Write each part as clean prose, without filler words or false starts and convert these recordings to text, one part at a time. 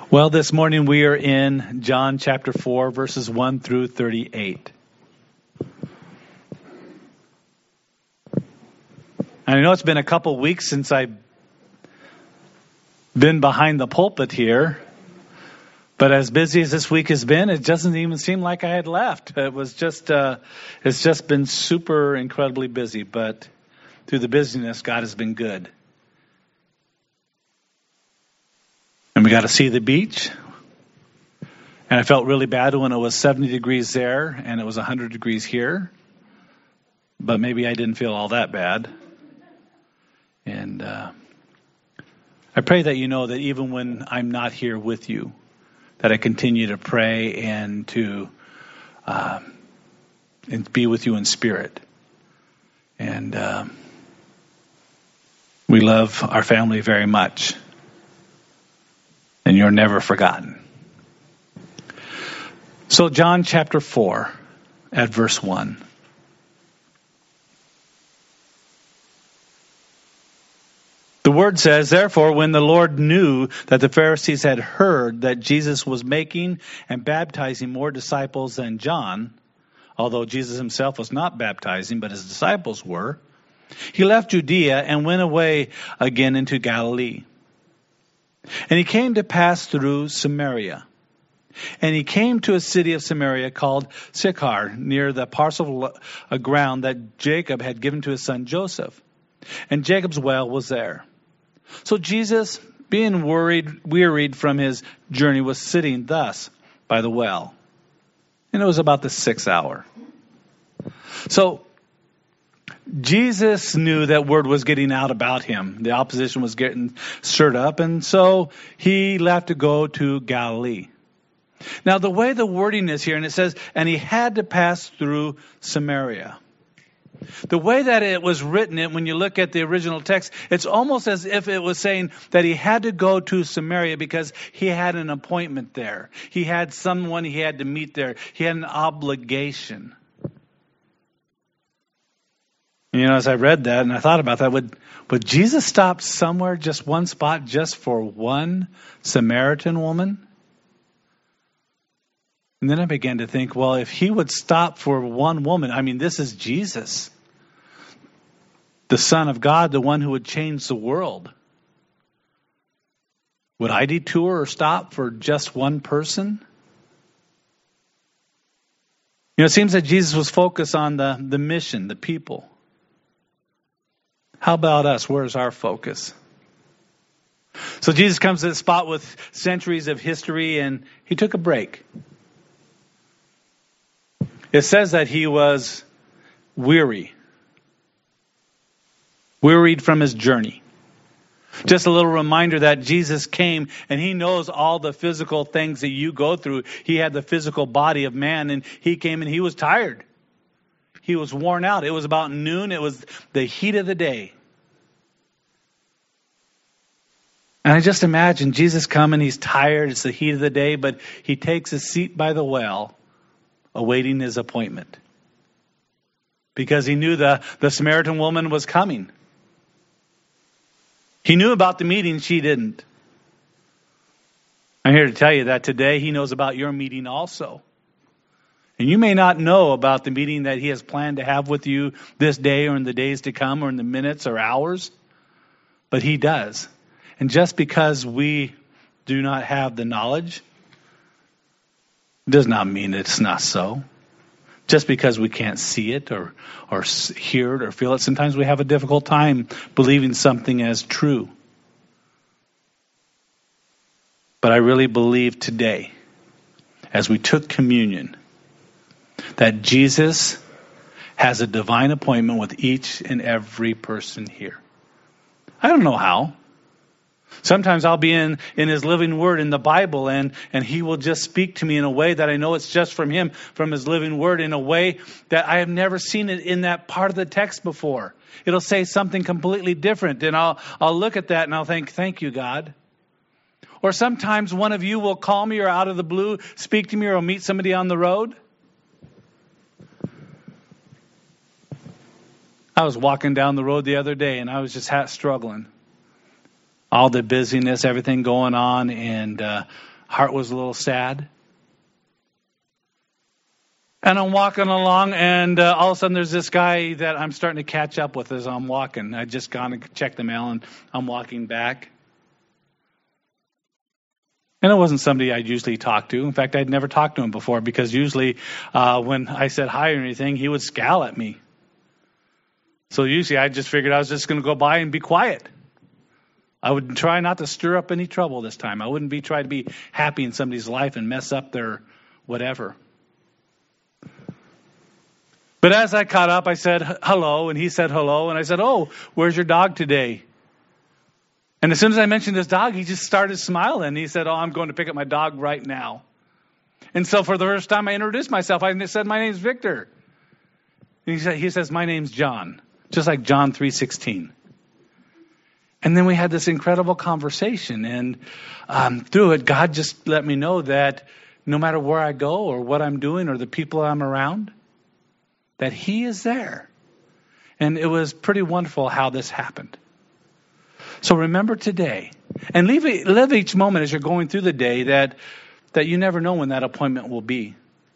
Well, this morning we are in John chapter 4, verses 1 through 38. I know it's been a couple weeks since I've been behind the pulpit here, but as busy as this week has been, it doesn't even seem like I had left. It's just been super incredibly busy, but through the busyness, God has been good. And we got to see the beach. And I felt really bad when it was 70 degrees there and it was 100 degrees here. But maybe I didn't feel all that bad. And I pray that you know that even when I'm not here with you, that I continue to pray and to be with you in spirit. And we love our family very much. And you're never forgotten. So John chapter 4 at verse 1. The word says, "Therefore, when the Lord knew that the Pharisees had heard that Jesus was making and baptizing more disciples than John, although Jesus himself was not baptizing, but his disciples were, he left Judea and went away again into Galilee. And he came to pass through Samaria. And he came to a city of Samaria called Sychar, near the parcel of ground that Jacob had given to his son Joseph. And Jacob's well was there. So Jesus, being wearied from his journey, was sitting thus by the well. And it was about the 6th hour. So Jesus knew that word was getting out about him. The opposition was getting stirred up. And so he left to go to Galilee. Now, the way the wording is here, and it says, and he had to pass through Samaria. The way that it was written, when you look at the original text, it's almost as if it was saying that he had to go to Samaria because he had an appointment there. He had someone he had to meet there. He had an obligation. You know, as I read that and I thought about that, would Jesus stop somewhere, just one spot, just for one Samaritan woman? And then I began to think, well, if he would stop for one woman, I mean, this is Jesus, the Son of God, the one who would change the world. Would I detour or stop for just one person? You know, it seems that Jesus was focused on the mission, the people. How about us? Where's our focus? So Jesus comes to the spot with centuries of history, and he took a break. It says that he was wearied from his journey. Just a little reminder that Jesus came and he knows all the physical things that you go through. He had the physical body of man, and he came and he was tired. He was worn out. It was about noon. It was the heat of the day. And I just imagine Jesus coming, he's tired. It's the heat of the day, but he takes his seat by the well, awaiting his appointment. Because he knew the Samaritan woman was coming. He knew about the meeting, she didn't. I'm here to tell you that today he knows about your meeting also. And you may not know about the meeting that he has planned to have with you this day or in the days to come or in the minutes or hours, but he does. And just because we do not have the knowledge does not mean it's not so. Just because we can't see it or hear it or feel it, sometimes we have a difficult time believing something as true. But I really believe today, as we took communion, that Jesus has a divine appointment with each and every person here. I don't know how. Sometimes I'll be in his living word in the Bible, and he will just speak to me in a way that I know it's just from him, from his living word, in a way that I have never seen it in that part of the text before. It'll say something completely different, and I'll look at that and I'll think, thank you, God. Or sometimes one of you will call me or out of the blue, speak to me, or meet somebody on the road. I was walking down the road the other day and I was just struggling. All the busyness, everything going on, and Heart was a little sad. And I'm walking along, and all of a sudden there's this guy that I'm starting to catch up with as I'm walking. I'd just gone to check the mail, and I'm walking back. And it wasn't somebody I'd usually talk to. In fact, I'd never talked to him before, because usually when I said hi or anything, he would scowl at me. So usually I just figured I was just going to go by and be quiet. I would try not to stir up any trouble this time. I wouldn't try to be happy in somebody's life and mess up their whatever. But as I caught up, I said hello, and he said hello, and I said, "Oh, where's your dog today?" And as soon as I mentioned this dog, he just started smiling. He said, "Oh, I'm going to pick up my dog right now." And so for the first time, I introduced myself. I said, "My name's Victor." And he says, "My name's John," just like John 3:16. And then we had this incredible conversation. And through it, God just let me know that no matter where I go or what I'm doing or the people I'm around, that He is there. And it was pretty wonderful how this happened. So remember today, and live each moment as you're going through the day, that you never know when that appointment will be.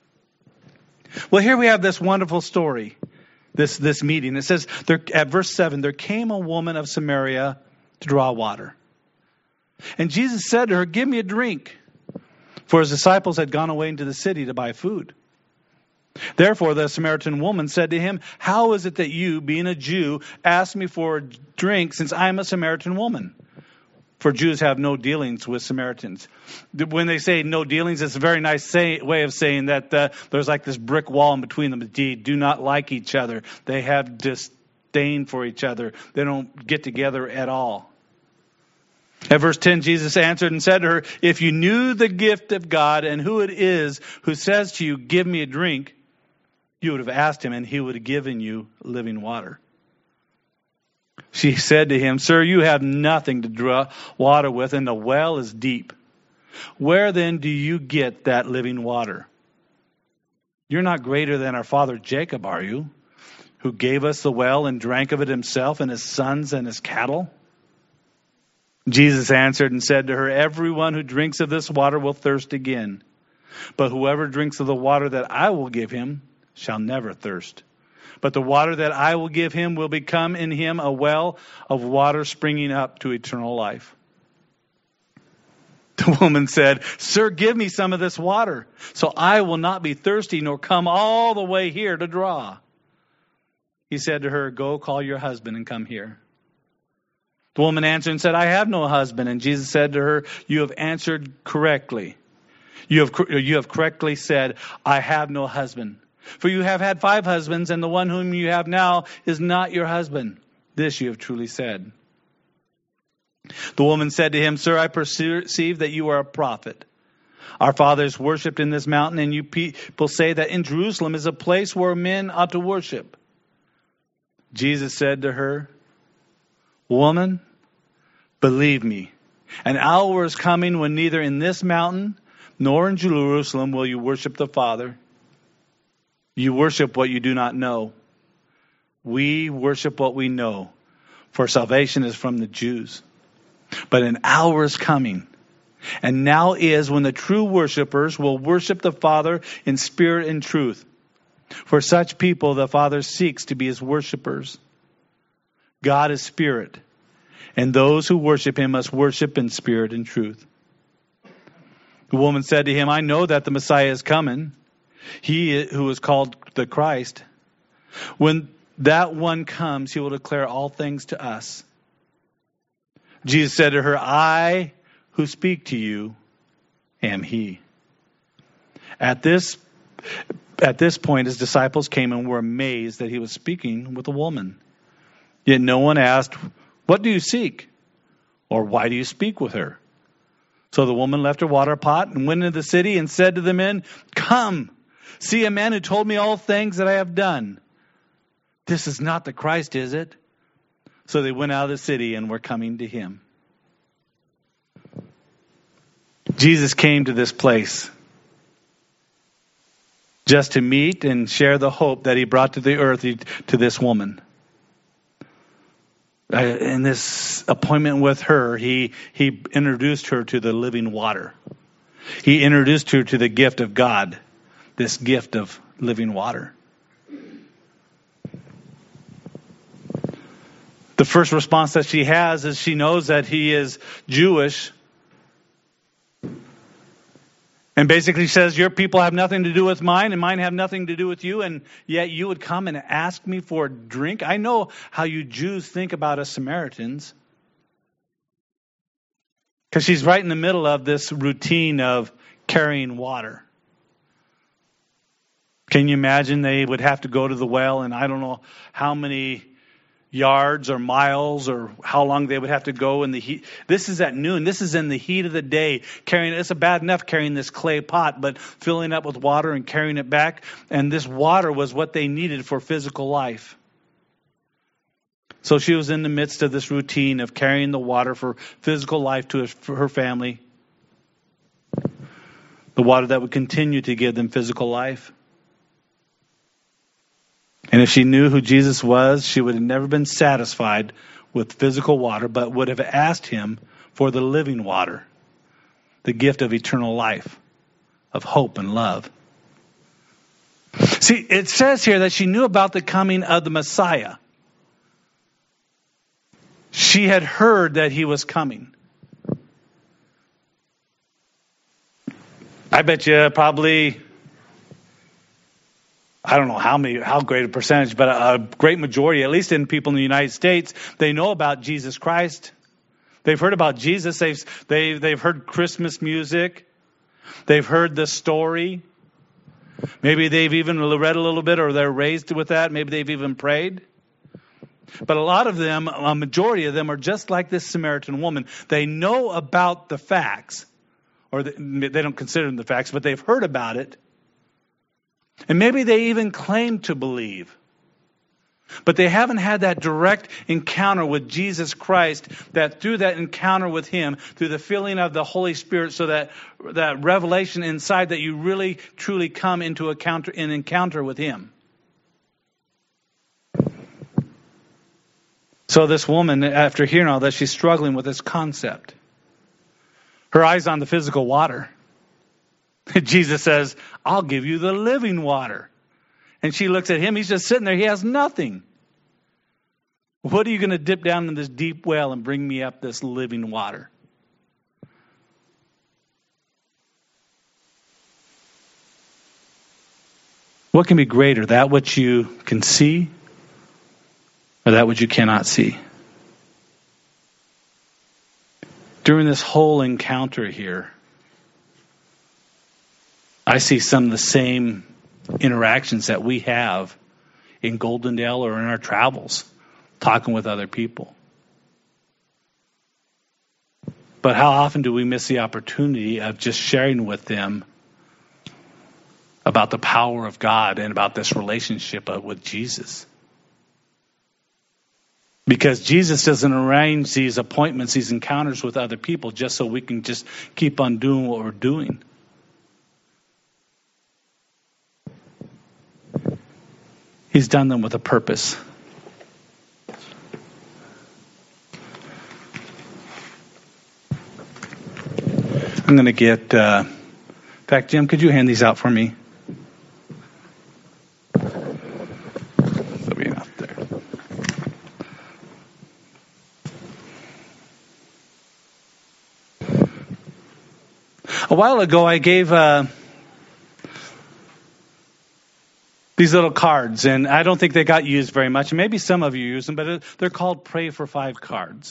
Well, here we have this wonderful story, this meeting. It says at verse 7, there came a woman of Samaria to draw water. And Jesus said to her, "Give me a drink." For his disciples had gone away into the city to buy food. Therefore the Samaritan woman said to him, "How is it that you, being a Jew, ask me for a drink, since I am a Samaritan woman?" For Jews have no dealings with Samaritans. When they say no dealings, it's a very nice way of saying that there's like this brick wall in between them. They do not like each other. They have disdain for each other. They don't get together at all. At verse 10, Jesus answered and said to her, "If you knew the gift of God and who it is who says to you, 'Give me a drink,' you would have asked him, and he would have given you living water." She said to him, "Sir, you have nothing to draw water with, and the well is deep. Where then do you get that living water? You're not greater than our father Jacob, are you, who gave us the well and drank of it himself and his sons and his cattle?" Jesus answered and said to her, "Everyone who drinks of this water will thirst again. But whoever drinks of the water that I will give him shall never thirst. But the water that I will give him will become in him a well of water springing up to eternal life." The woman said, "Sir, give me some of this water, so I will not be thirsty nor come all the way here to draw." He said to her, "Go call your husband and come here." The woman answered and said, "I have no husband." And Jesus said to her, "You have answered correctly. You have correctly said, 'I have no husband.' For you have had 5 husbands, and the one whom you have now is not your husband. This you have truly said." The woman said to him, "Sir, I perceive that you are a prophet. Our fathers worshipped in this mountain, and you people say that in Jerusalem is a place where men ought to worship." Jesus said to her, "Woman, believe me, an hour is coming when neither in this mountain nor in Jerusalem will you worship the Father. You worship what you do not know. We worship what we know, for salvation is from the Jews. But an hour is coming, and now is, when the true worshipers will worship the Father in spirit and truth. For such people the Father seeks to be his worshipers. God is spirit, and those who worship him must worship in spirit and truth." The woman said to him, "I know that the Messiah is coming, he who is called the Christ. When that one comes, he will declare all things to us." Jesus said to her, "I who speak to you am he." At this point, his disciples came and were amazed that he was speaking with a woman. Yet no one asked, "What do you seek?" or "Why do you speak with her?" So the woman left her water pot and went into the city and said to the men, "Come, see a man who told me all things that I have done. This is not the Christ, is it?" So they went out of the city and were coming to him. Jesus came to this place just to meet and share the hope that he brought to the earth to this woman. In this appointment with her, he introduced her to the living water. He introduced her to the gift of God, this gift of living water. The first response that she has is she knows that he is Jewish. And basically says, your people have nothing to do with mine, and mine have nothing to do with you, and yet you would come and ask me for a drink? I know how you Jews think about us Samaritans. Because she's right in the middle of this routine of carrying water. Can you imagine they would have to go to the well, and I don't know how many yards or miles or how long they would have to go in the heat. This is at noon. This is in the heat of the day. It's bad enough carrying this clay pot, but filling up with water and carrying it back. And this water was what they needed for physical life. So she was in the midst of this routine of carrying the water for physical life for her family. The water that would continue to give them physical life. And if she knew who Jesus was, she would have never been satisfied with physical water, but would have asked him for the living water, the gift of eternal life, of hope and love. See, it says here that she knew about the coming of the Messiah. She had heard that he was coming. I bet you probably, I don't know how great a percentage, but a great majority, at least in people in the United States, they know about Jesus Christ. They've heard about Jesus. They've heard Christmas music. They've heard the story. Maybe they've even read a little bit, or they're raised with that. Maybe they've even prayed. But a lot of them, a majority of them, are just like this Samaritan woman. They know about the facts, or they don't consider them the facts, but they've heard about it. And maybe they even claim to believe. But they haven't had that direct encounter with Jesus Christ, that through that encounter with him, through the filling of the Holy Spirit, so that revelation inside, that you really, truly come into an encounter with him. So this woman, after hearing all this, she's struggling with this concept. Her eyes on the physical water. Jesus says, I'll give you the living water. And she looks at him. He's just sitting there. He has nothing. What are you going to dip down in this deep well and bring me up this living water? What can be greater, that which you can see or that which you cannot see? During this whole encounter here, I see some of the same interactions that we have in Goldendale or in our travels, talking with other people. But how often do we miss the opportunity of just sharing with them about the power of God and about this relationship with Jesus? Because Jesus doesn't arrange these appointments, these encounters with other people just so we can just keep on doing what we're doing. He's done them with a purpose. I'm going to get, in fact, Jim, could you hand these out for me? There'll be enough there. A while ago, I gave these little cards, and I don't think they got used very much. Maybe some of you use them, but they're called Pray for 5 cards.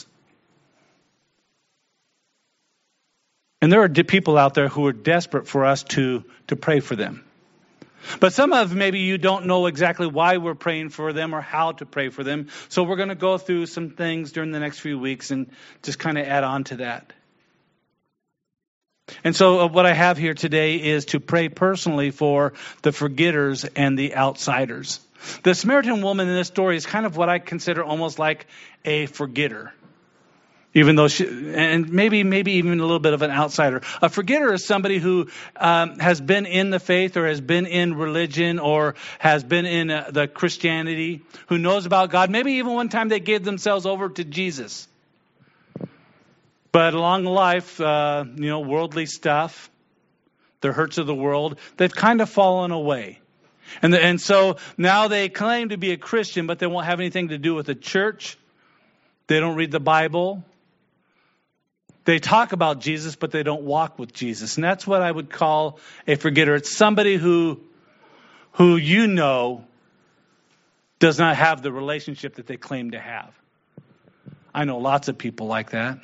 And there are people out there who are desperate for us to pray for them. But some of maybe you don't know exactly why we're praying for them or how to pray for them. So we're going to go through some things during the next few weeks and just kind of add on to that. And so what I have here today is to pray personally for the forgetters and the outsiders. The Samaritan woman in this story is kind of what I consider almost like a forgetter. Even though and maybe even a little bit of an outsider. A forgetter is somebody who has been in the faith or has been in religion or has been in the Christianity, who knows about God. Maybe even one time they gave themselves over to Jesus. But along life, worldly stuff, the hurts of the world, they've kind of fallen away. And so now they claim to be a Christian, but they won't have anything to do with the church. They don't read the Bible. They talk about Jesus, but they don't walk with Jesus. And that's what I would call a forgetter. It's somebody who you know does not have the relationship that they claim to have. I know lots of people like that.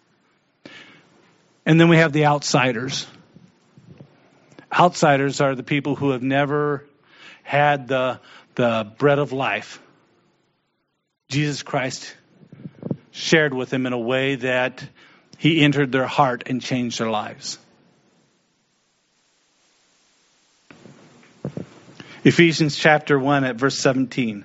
And then we have the outsiders. Outsiders are the people who have never had the bread of life. Jesus Christ shared with them in a way that he entered their heart and changed their lives. Ephesians chapter 1 at verse 17.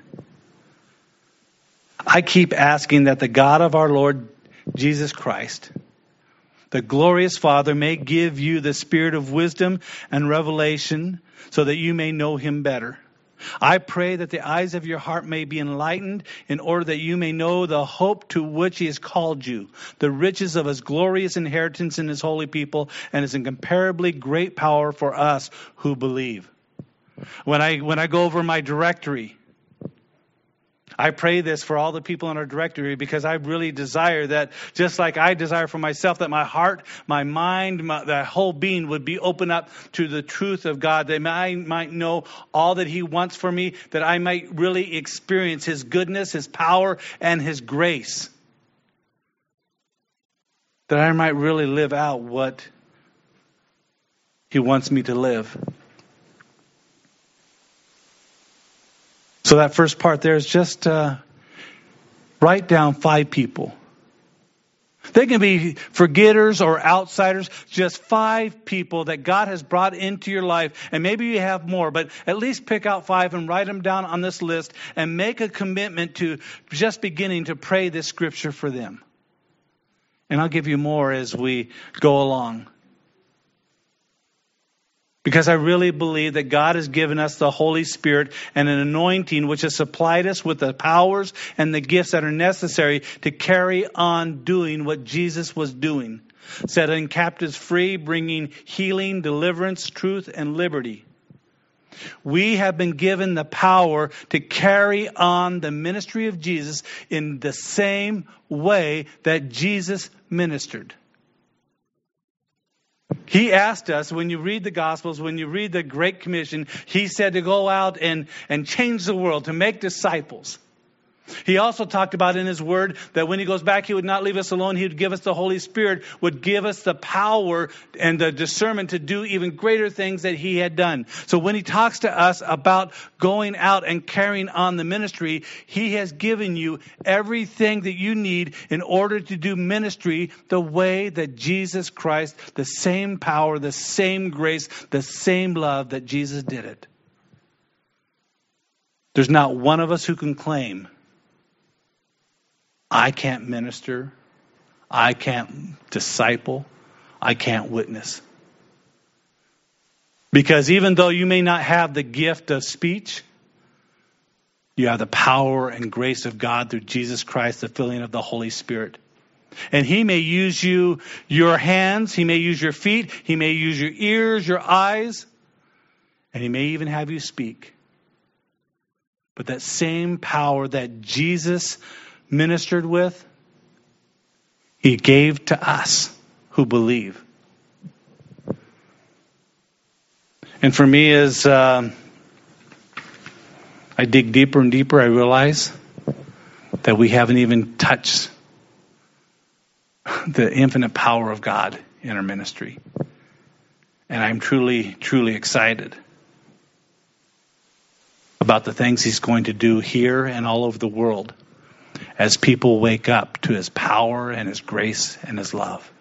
I keep asking that the God of our Lord Jesus Christ, the glorious Father, may give you the spirit of wisdom and revelation so that you may know him better. I pray that the eyes of your heart may be enlightened in order that you may know the hope to which he has called you, the riches of his glorious inheritance in his holy people, and his incomparably great power for us who believe. When I go over my directory, I pray this for all the people in our directory because I really desire that, just like I desire for myself, that my heart, my mind, the whole being would be open up to the truth of God, that I might know all that he wants for me, that I might really experience his goodness, his power, and his grace. That I might really live out what he wants me to live. So that first part there is just write down 5 people. They can be forgetters or outsiders, just 5 people that God has brought into your life. And maybe you have more, but at least pick out 5 and write them down on this list and make a commitment to just beginning to pray this scripture for them. And I'll give you more as we go along. Because I really believe that God has given us the Holy Spirit and an anointing which has supplied us with the powers and the gifts that are necessary to carry on doing what Jesus was doing. Setting captives free, bringing healing, deliverance, truth, and liberty. We have been given the power to carry on the ministry of Jesus in the same way that Jesus ministered. He asked us, when you read the Gospels, when you read the Great Commission, he said to go out and change the world, to make disciples. He also talked about in his word that when he goes back, he would not leave us alone. He would give us the Holy Spirit, would give us the power and the discernment to do even greater things that he had done. So when he talks to us about going out and carrying on the ministry, he has given you everything that you need in order to do ministry the way that Jesus Christ, the same power, the same grace, the same love that Jesus did it. There's not one of us who can claim, I can't minister, I can't disciple, I can't witness. Because even though you may not have the gift of speech, you have the power and grace of God through Jesus Christ, the filling of the Holy Spirit. And he may use you, your hands, he may use your feet, he may use your ears, your eyes, and he may even have you speak. But that same power that Jesus ministered with, he gave to us who believe. And for me, as I dig deeper and deeper, I realize that we haven't even touched the infinite power of God in our ministry. And I'm truly, truly excited about the things he's going to do here and all over the world as people wake up to his power and his grace and his love.